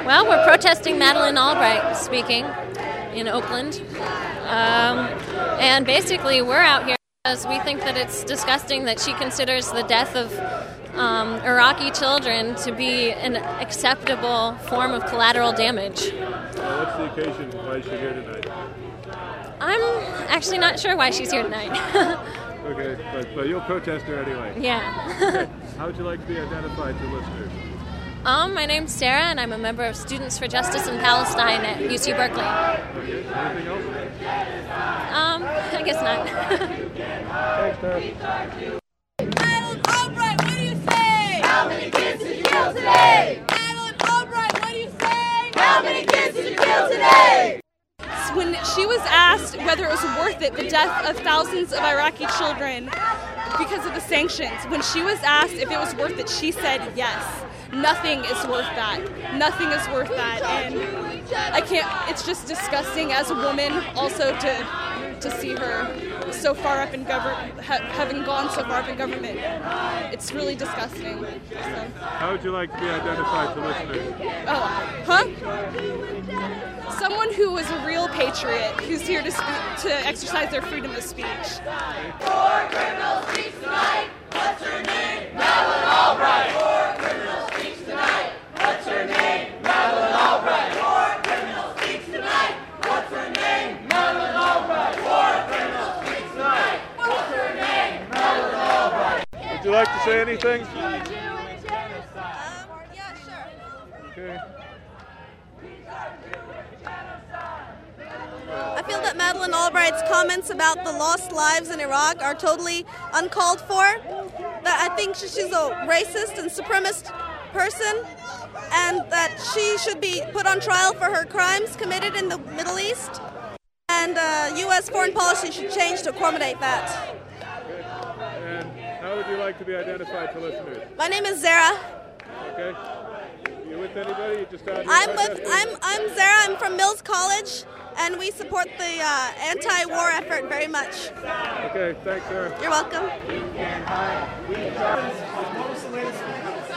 Well, we're protesting Madeleine Albright speaking in Oakland. And basically, we're out here because we think that it's disgusting that she considers the death of Iraqi children to be an acceptable form of collateral damage. What's the occasion? Why is she here tonight? I'm actually not sure why she's here tonight. Okay, but you'll protest her anyway. Yeah. Okay. How would you like to be identified to listeners? My name's Sarah, and I'm a member of Students for Justice in Palestine at UC Berkeley. Okay. Anything else? I guess not. Thanks, Tara. Madeleine Albright, what do you say? How many kids did you kill today? Madeleine Albright, what do you say? How many kids did you kill today? When she was asked whether it was worth it, the death of thousands of Iraqi children because of the sanctions, when she was asked if it was worth it, she said yes. Nothing is worth that. Nothing is worth that. And I can't, it's just disgusting as a woman also to see her so far up in government, having gone so far up in government. It's really disgusting. So. How would you like to be identified to listeners? Someone who is a real patriot, who's here to exercise their freedom of speech. Four criminals speak tonight. What's her name? Madeleine Albright. Four criminals speak tonight. What's her name? Madeleine Albright. Four criminals speak tonight. What's her name? Madeleine Albright. Four criminals speak tonight. What's her name? Madeleine Albright. Would you like to say anything? Yeah, sure. Okay. I feel that Madeleine Albright's comments about the lost lives in Iraq are totally uncalled for. That I think she's a racist and supremacist person, and that she should be put on trial for her crimes committed in the Middle East. And U.S. foreign policy should change to accommodate that. And how would you like to be identified to listeners? My name is Zara. Okay. You with anybody? You just out here I'm protesting? Zara. I'm from Mills College, and we support the anti-war effort very much. Okay, thanks, Sarah. You're welcome. What was the latest?